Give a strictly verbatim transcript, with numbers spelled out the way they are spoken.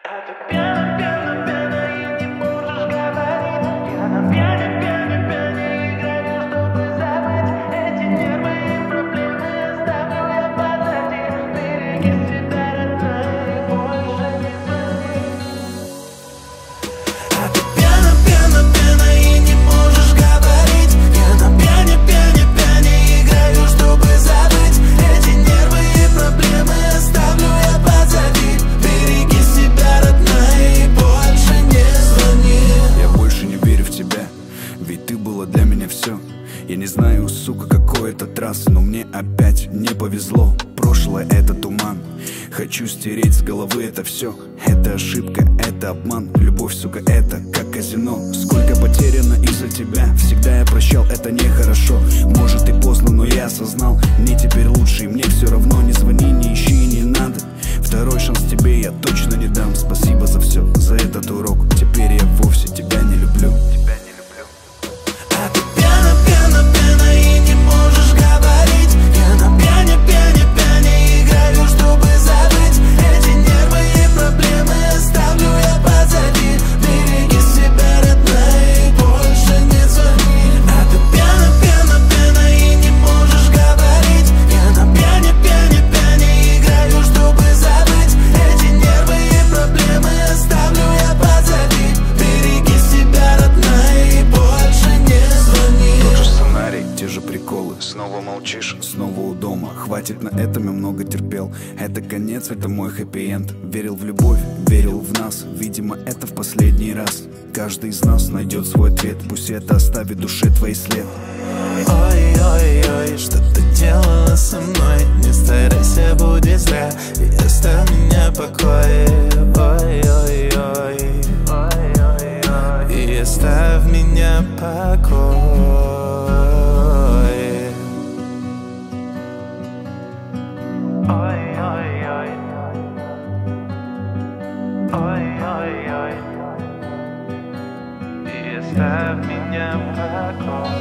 А ты пьяна, пьяна, пьяна и не можешь говорить. Я на пьяне, пьяне, пьяне играю, чтобы забыть эти нервы и проблемы. Оставлю я позади. Береги себя, родная, и больше не звони. А ты пьяна, пьяна, пьяна и не можешь говорить. Я на пьяне, пьяне, пьяне играю, чтобы забыть эти нервы и проблемы. Оставлю я позади. Береги себя, родная, и больше не звони. Я больше не верю в тебя, ведь ты была для меня все. Я не знаю, сука, какой этот раз, но мне опять не повезло. Прошлое — это туман, хочу стереть с головы это все. Это ошибка, это обман, любовь, сука, это как казино. Сколько потеряно из-за тебя, всегда я прощал, это нехорошо. Может и поздно, но я осознал, мне теперь лучше, и мне все равно. Не звони, не ищи, не надо. Второй шанс тебе я точно не дам. Спасибо за все, за этот урок. Теперь я вовсе тебя не люблю. А ты пьяна, пьяна, пьяна и не можешь говорить. Я на пьяне, пьяне, пьяне играю, чтобы забыть эти нервы и проблемы. Оставлю я позади. Береги себя, родная, и больше не звони. А ты пьяна, пьяна, пьяна и не можешь говорить. Я на пьяне, пьяне, пьяне играю, чтобы забыть эти нервы и проблемы. Оставлю я позади. Береги себя, родная, и больше не звони. Тот же сценарий, те же приколы. Снова молчишь, снова у дома. Хватит, на этом я много терпел. Это конец, это мой хэппи-энд. Верил в любовь, верил в нас. Видимо, это в последний раз. Каждый из нас найдет свой ответ. Пусть это оставит в душе твой след. Ой-ой-ой, что ты делала со мной? Не старайся, будет зря. И оставь меня в покое. Ой-ой-ой, и оставь меня в покое. Ой-ой-ой, ой-ой-ой, и оставь меня в покое.